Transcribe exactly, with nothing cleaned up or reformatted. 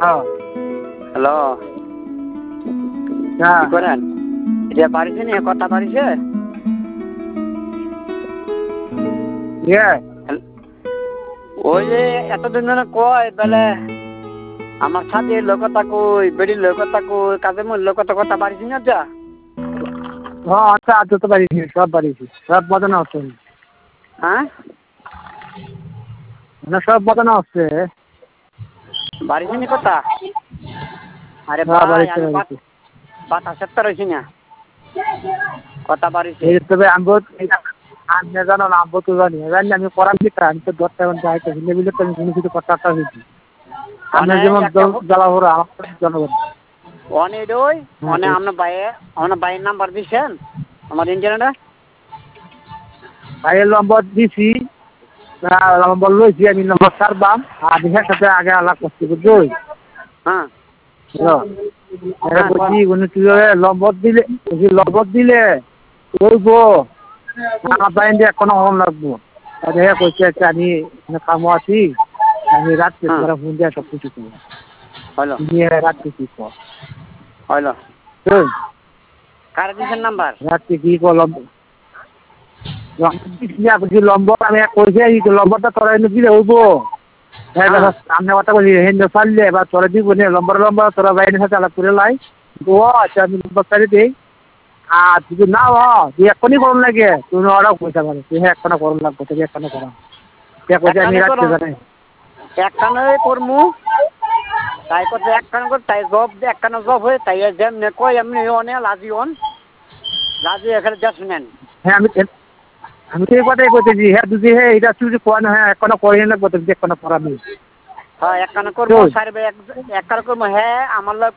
হ্যাঁ হ্যালো হ্যাঁ কি করেন এটা বাড়িছে নি কথা বাড়িছে ইয়ে ওই যে এতদিন ধরে কয় বেলে আমার সাথে লোকতা কই বেড়ির লোকতা কই কাজের মূল লোকতা কথা বাড়িছি না যা হ্যাঁ আচ্ছা আচ্ছা তো বাড়িছি সব বাড়িছি সব বাজানো হচ্ছে হ্যাঁ মানে সব বাজানো হচ্ছে বাড়িছে নি কথা আরে হ্যাঁ ভাই বাড়িছে আমি বাড়িছে বাতাসের তো রয়েছি না কথা বাড়িছে এই তবে আমি আমি জানো না আমি তো জানি জানি আমি করার দিকটা আমি তো দশটা এখন যাইতে ভিলে ভিলে তো আমি কোনো কিছু কথা একটা হয়েছি আমি যেমন জ্বালা ভরা আমার জনগণ অনেক ওই অনেক আপনার বাইরে আপনার বাইরের নাম্বার দিচ্ছেন আমার ইন্টারনেটে ভাইয়ের নম্বর দিছি নম্বর লইছি আমি নম্বর সারবাম আর বিশের সাথে আগে আলাপ করছি বুঝলি হ্যাঁ বলছি কোনো কিভাবে নম্বর দিলে নম্বর দিলে করবো আমার বাইরে এখনো হন লাগবো দেখে কইছে আচ্ছা আমি কামো আছি আমি রাত্রে তোরা ফোন দিয়ে সব কিছু করবো হলো নিয়ে রাত্রে কি কর হলো বুঝলি কার দিচ্ছেন নাম্বার রাত্রে কি করলাম নম্বর আমি কইছে এই নম্বরটা তোরা এনে দিলে হইবো সামনে কথা বলি হেন্দ্র ছাড়লে এবার তোরা দিব নে নম্বর নম্বর তোরা বাইরের সাথে আলাপ করে লাই ও আচ্ছা আমি নম্বর ছাড়ি দিই আর যদি না হ তুই এক্ষুনি করুন লাগে তুমি ওরাও পয়সা পাবে তুই হ্যাঁ এক্ষণে করুন লাগবো তুই এক্ষণে করা কে কইছে আমি রাখতে জানি একখানে করমু তাই করতে একখানে করে তাই জব একখানে জব হয়ে তাই যেমনি কই এমনি অনেক লাজি হন লাজি এখানে যা শুনেন হ্যাঁ আমি আমি তো এই কথাই কইতেছি হ্যাঁ যদি হ্যাঁ এটা তুই কোয়ানো হ্যাঁ এক্ষণে করে লাগবো তুই এক্ষণে করা নেই হ্যাঁ একখানে করবো সারবে একখানে করবো হ্যাঁ আমার